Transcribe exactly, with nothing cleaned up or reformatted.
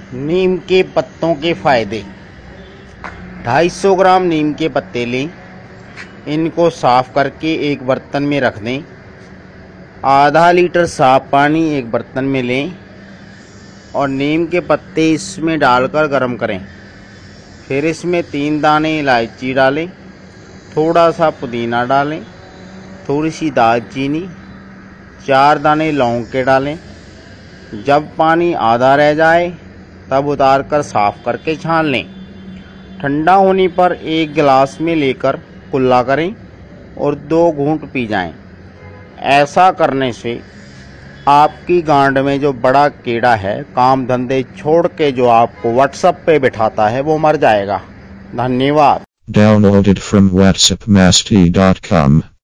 नीम के पत्तों के फायदे। दो सौ पचास ग्राम नीम के पत्ते लें, इनको साफ करके एक बर्तन में रख दें। आधा लीटर साफ पानी एक बर्तन में लें और नीम के पत्ते इसमें डालकर गर्म करें। फिर इसमें तीन दाने इलायची डालें, थोड़ा सा पुदीना डालें, थोड़ी सी दालचीनी, चार दाने लौंग के डालें। जब पानी आधा रह जाए तब उतार कर साफ करके छान लें। ठंडा होने पर एक गिलास में लेकर कुल्ला करें और दो घूंट पी जाएं। ऐसा करने से आपकी गांड में जो बड़ा कीड़ा है, काम धंधे छोड़ के जो आपको व्हाट्सएप पे बिठाता है, वो मर जाएगा। धन्यवाद। Downloaded from whatsapp masti dot com